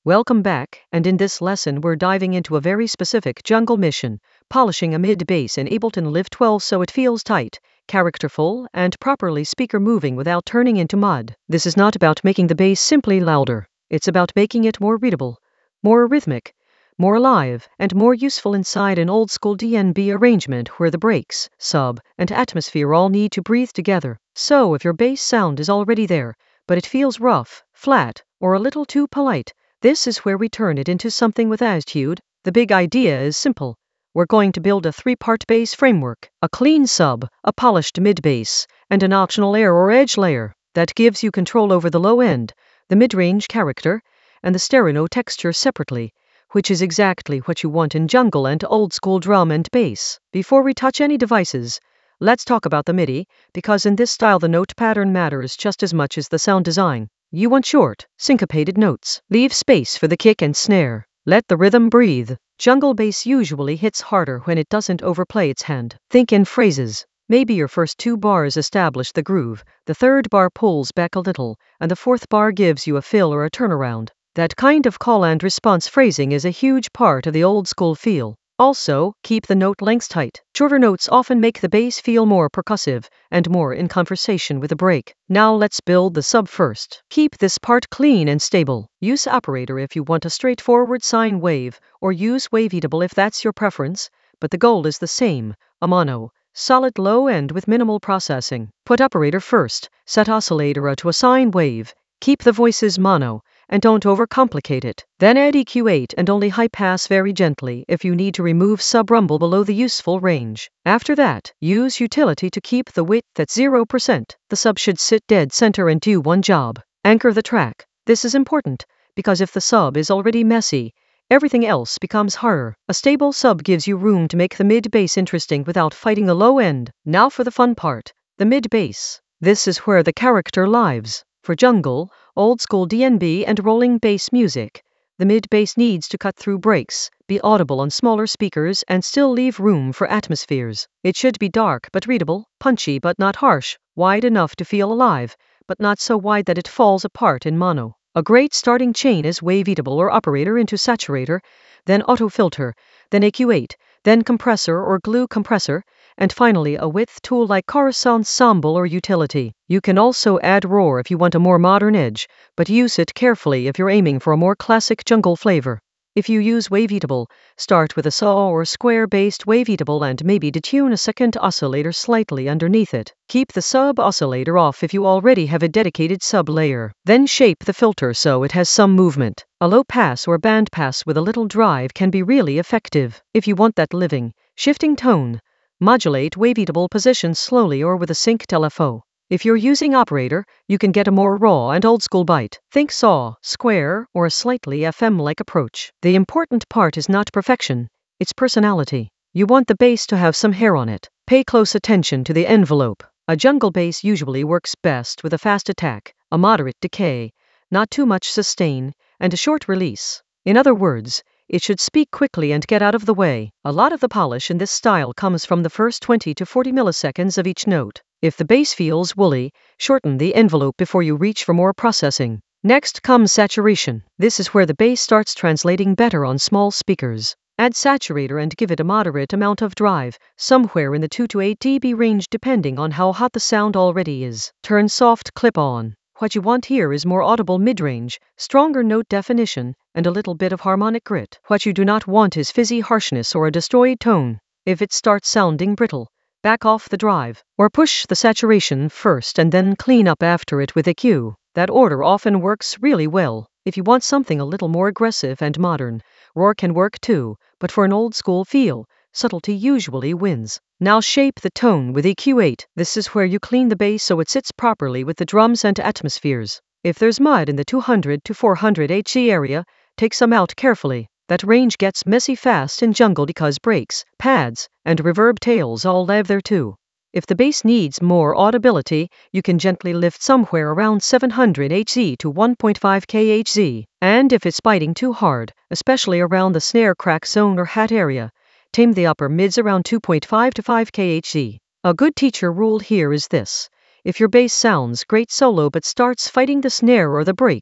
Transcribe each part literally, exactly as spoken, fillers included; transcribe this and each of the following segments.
Welcome back, and in this lesson we're diving into a very specific jungle mission, polishing a mid-bass in Ableton Live twelve so it feels tight, characterful, and properly speaker moving without turning into mud. This is not about making the bass simply louder, it's about making it more readable, more rhythmic, more alive, and more useful inside an old-school D N B arrangement where the breaks, sub, and atmosphere all need to breathe together. So if your bass sound is already there, but it feels rough, flat, or a little too polite, this is where we turn it into something with attitude. The big idea is simple. We're going to build a three-part bass framework, a clean sub, a polished mid-bass, and an optional air or edge layer that gives you control over the low end, the mid-range character, and the stereo texture separately, which is exactly what you want in jungle and old-school drum and bass. Before we touch any devices, let's talk about the MIDI, because in this style the note pattern matters just as much as the sound design. You want short, syncopated notes. Leave space for the kick and snare. Let the rhythm breathe. Jungle bass usually hits harder when it doesn't overplay its hand. Think in phrases. Maybe your first two bars establish the groove, the third bar pulls back a little, and the fourth bar gives you a fill or a turnaround. That kind of call and response phrasing is a huge part of the old school feel. Also, keep the note lengths tight. Shorter notes often make the bass feel more percussive and more in conversation with a break. Now let's build the sub first. Keep this part clean and stable. Use operator if you want a straightforward sine wave, or use waveatable if that's your preference, but the goal is the same, a mono, solid low end with minimal processing. Put operator first, set oscillator to a sine wave, keep the voices mono, and don't overcomplicate it. Then add E Q eight and only high pass very gently if you need to remove sub-rumble below the useful range. After that, use utility to keep the width at zero percent. The sub should sit dead center and do one job. Anchor the track. This is important, because if the sub is already messy, everything else becomes harder. A stable sub gives you room to make the mid-bass interesting without fighting the low end. Now for the fun part, the mid-bass. This is where the character lives. For jungle, old-school D N B and rolling bass music, the mid-bass needs to cut through breaks, be audible on smaller speakers, and still leave room for atmospheres. It should be dark but readable, punchy but not harsh, wide enough to feel alive, but not so wide that it falls apart in mono. A great starting chain is waveatable or operator into saturator, then autofilter, then E Q eight, then compressor or glue compressor, and finally a width tool like Chorus Ensemble or Utility. You can also add roar if you want a more modern edge, but use it carefully if you're aiming for a more classic jungle flavor. If you use waveatable, start with a saw or square-based waveatable and maybe detune a second oscillator slightly underneath it. Keep the sub-oscillator off if you already have a dedicated sub-layer. Then shape the filter so it has some movement. A low pass or band pass with a little drive can be really effective. If you want that living, shifting tone, modulate waveatable positions slowly or with a synced L F O. If you're using operator, you can get a more raw and old-school bite. Think saw, square, or a slightly F M-like approach. The important part is not perfection, it's personality. You want the bass to have some hair on it. Pay close attention to the envelope. A jungle bass usually works best with a fast attack, a moderate decay, not too much sustain, and a short release. In other words, it should speak quickly and get out of the way. A lot of the polish in this style comes from the first twenty to forty milliseconds of each note. If the bass feels woolly, shorten the envelope before you reach for more processing. Next comes saturation. This is where the bass starts translating better on small speakers. Add saturator and give it a moderate amount of drive, somewhere in the two to eight decibels range depending on how hot the sound already is. Turn soft clip on. What you want here is more audible mid-range, stronger note definition, and a little bit of harmonic grit. What you do not want is fizzy harshness or a destroyed tone. If it starts sounding brittle, back off the drive, or push the saturation first and then clean up after it with E Q. That order often works really well. If you want something a little more aggressive and modern, roar can work too, but for an old-school feel, subtlety usually wins. Now shape the tone with E Q eight. This is where you clean the bass so it sits properly with the drums and atmospheres. If there's mud in the two hundred to four hundred hertz area, take some out carefully. That range gets messy fast in jungle because breaks, pads, and reverb tails all live there too. If the bass needs more audibility, you can gently lift somewhere around seven hundred hertz to one point five kilohertz. And if it's biting too hard, especially around the snare crack zone or hat area, tame the upper mids around two point five to five kilohertz. A good teacher rule here is this. If your bass sounds great solo but starts fighting the snare or the break,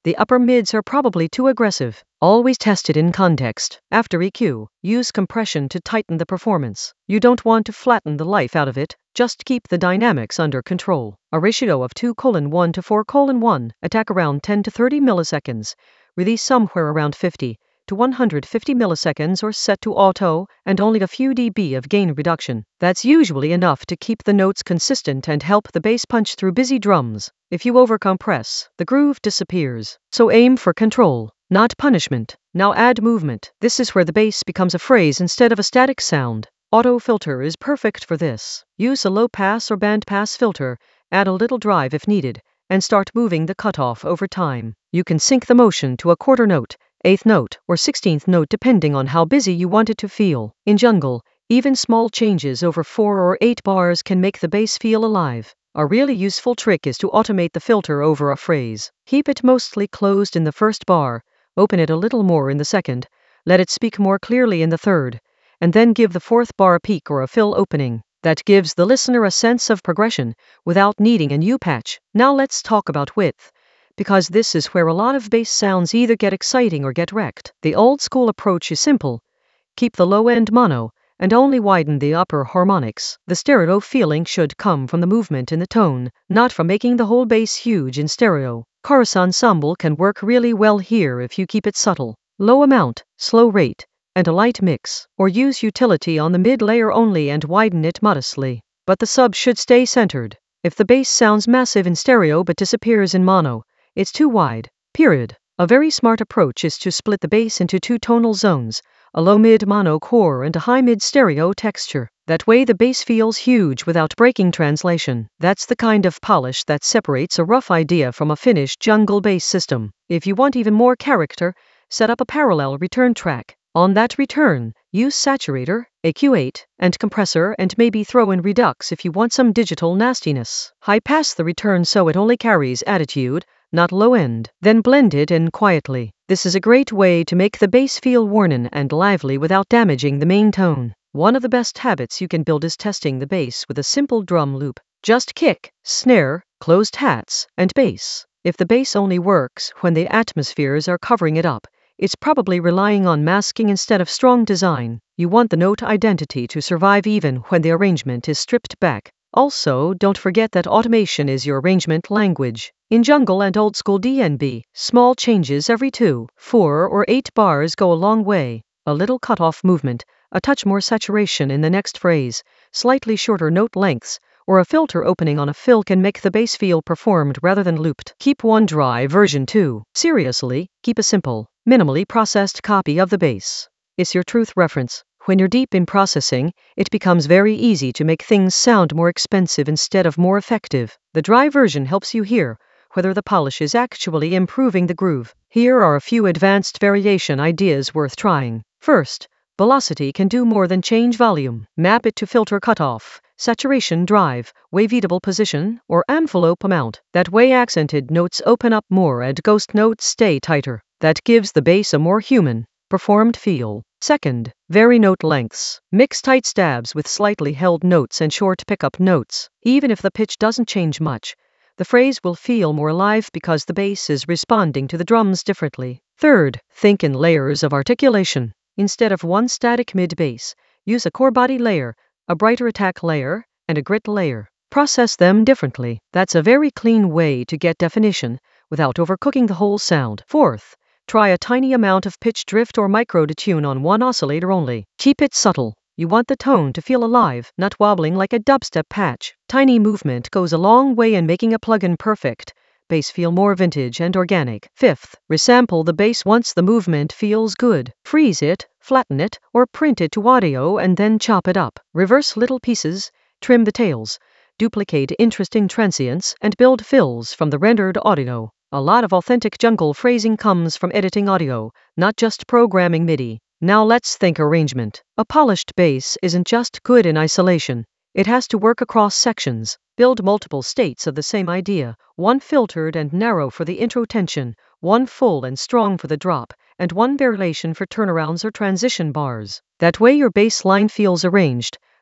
The upper mids are probably too aggressive. Always test it in context. After E Q, use compression to tighten the performance. You don't want to flatten the life out of it, just keep the dynamics under control. A ratio of two colon one to four colon one, attack around ten to thirty milliseconds, release somewhere around fifty to one hundred fifty milliseconds or set to auto, and only a few dB of gain reduction. That's usually enough to keep the notes consistent and help the bass punch through busy drums. If you overcompress, the groove disappears. So aim for control, not punishment. Now add movement. This is where the bass becomes a phrase instead of a static sound. Auto filter is perfect for this. Use a low pass or band pass filter, add a little drive if needed, and start moving the cutoff over time. You can sync the motion to a quarter note, eighth note, or sixteenth note depending on how busy you want it to feel. In jungle, even small changes over four or eight bars can make the bass feel alive. A really useful trick is to automate the filter over a phrase. Keep it mostly closed in the first bar, open it a little more in the second, let it speak more clearly in the third, and then give the fourth bar a peak or a fill opening. That gives the listener a sense of progression without needing a new patch. Now let's talk about width, because this is where a lot of bass sounds either get exciting or get wrecked. The old school approach is simple. Keep the low end mono, and only widen the upper harmonics. The stereo feeling should come from the movement in the tone, not from making the whole bass huge in stereo. Chorus ensemble can work really well here if you keep it subtle. Low amount, slow rate, and a light mix. Or use utility on the mid layer only and widen it modestly. But the sub should stay centered. If the bass sounds massive in stereo but disappears in mono, it's too wide. Period. A very smart approach is to split the bass into two tonal zones, a low-mid mono core and a high-mid stereo texture. That way the bass feels huge without breaking translation. That's the kind of polish that separates a rough idea from a finished jungle bass system. If you want even more character, set up a parallel return track. On that return, use saturator, A Q eight, and compressor, and maybe throw in redux if you want some digital nastiness. High pass the return so it only carries attitude, not low end. Then blend it in quietly. This is a great way to make the bass feel worn and lively without damaging the main tone. One of the best habits you can build is testing the bass with a simple drum loop. Just kick, snare, closed hats, and bass. If the bass only works when the atmospheres are covering it up, it's probably relying on masking instead of strong design. You want the note identity to survive even when the arrangement is stripped back. Also, don't forget that automation is your arrangement language. In jungle and old school D N B, small changes every two, four, or eight bars go a long way. A little cutoff movement, a touch more saturation in the next phrase, slightly shorter note lengths, or a filter opening on a fill can make the bass feel performed rather than looped. Keep one dry version too. Seriously, keep a simple, minimally processed copy of the bass. It's your truth reference. When you're deep in processing, it becomes very easy to make things sound more expensive instead of more effective. The dry version helps you hear whether the polish is actually improving the groove. Here are a few advanced variation ideas worth trying. First, velocity can do more than change volume. Map it to filter cutoff, saturation drive, waveable position, or envelope amount. That way accented notes open up more and ghost notes stay tighter. That gives the bass a more human, performed feel. Second, vary note lengths. Mix tight stabs with slightly held notes and short pickup notes. Even if the pitch doesn't change much, the phrase will feel more alive because the bass is responding to the drums differently. Third, think in layers of articulation. Instead of one static mid-bass, use a core body layer, a brighter attack layer, and a grit layer. Process them differently. That's a very clean way to get definition without overcooking the whole sound. Fourth, try a tiny amount of pitch drift or micro detune on one oscillator only. Keep it subtle. You want the tone to feel alive, not wobbling like a dubstep patch. Tiny movement goes a long way in making a plugin perfect bass feel more vintage and organic. Fifth, resample the bass once the movement feels good. Freeze it, flatten it, or print it to audio and then chop it up. Reverse little pieces, trim the tails, duplicate interesting transients, and build fills from the rendered audio. A lot of authentic jungle phrasing comes from editing audio, not just programming MIDI. Now let's think arrangement. A polished bass isn't just good in isolation. It has to work across sections. Build multiple states of the same idea, one filtered and narrow for the intro tension, one full and strong for the drop, and one variation for turnarounds or transition bars. That way your bass line feels arranged,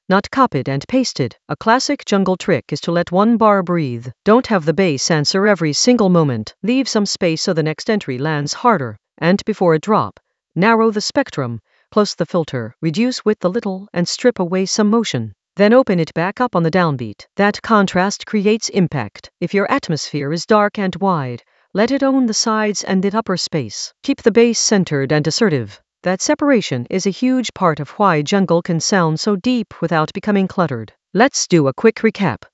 not copied and pasted. A classic jungle trick is to let one bar breathe. Don't have the bass answer every single moment. Leave some space so the next entry lands harder. And before a drop, narrow the spectrum, close the filter, reduce width a little, and strip away some motion. Then open it back up on the downbeat. That contrast creates impact. If your atmosphere is dark and wide, let it own the sides and the upper space. Keep the bass centered and assertive. That separation is a huge part of why jungle can sound so deep without becoming cluttered. Let's do a quick recap.